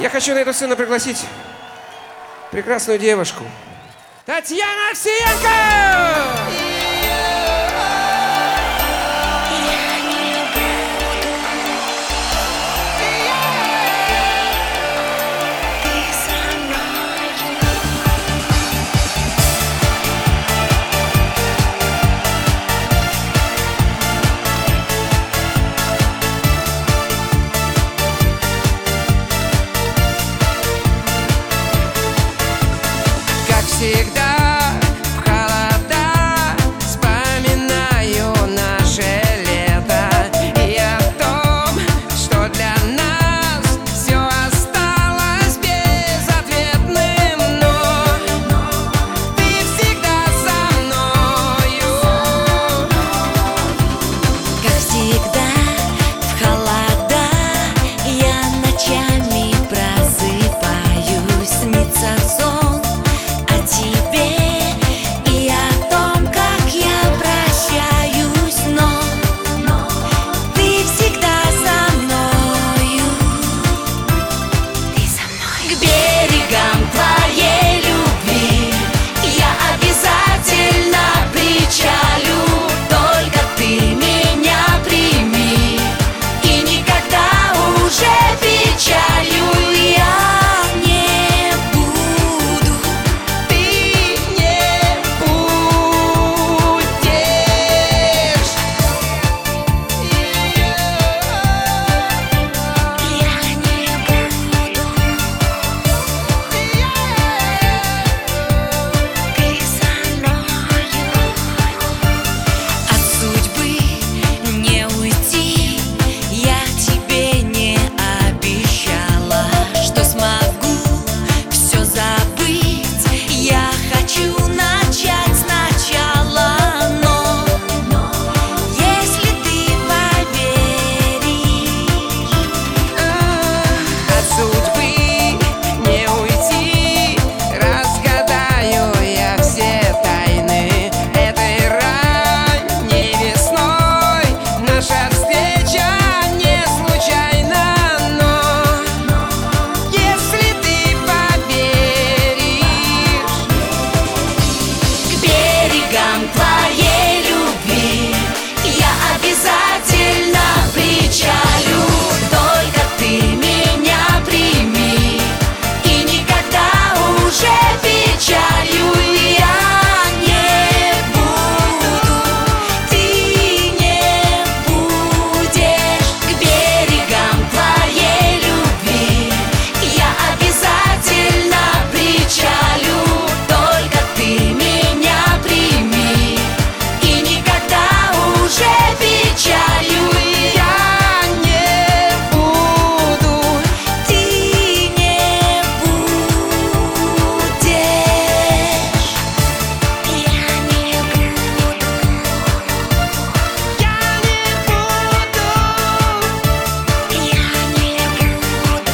Я хочу на эту сцену пригласить прекрасную девушку. Татьяна Овсиенко! Всегда в холода вспоминаю наше лето и о том, что для нас все осталось безответным, но ты всегда со мною. Как всегда в холода я ночами просыпаюсь, снится сон тебе и о том, как я прощаюсь, но ты всегда со мною, ты со мной. К берегам твоей любви я обязательно причалю, только ты меня прими и никогда уже печалью я твоей любви я обязательно причалю, только ты меня прими и никогда уже печалью я не буду, ты не будешь. К берегам твоей любви я обязательно причалю, только ты меня прими и никогда уже печалью я не буду, ты не будешь, я не буду, я не буду, я не буду,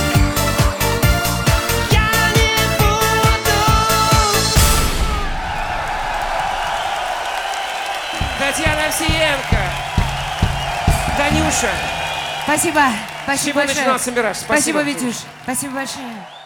я не буду. Татьяна Овсиенко! Танюша! Спасибо. С чего Спасибо большое. начинался «Мираж»? Спасибо, Спасибо. Витюш. Спасибо большое.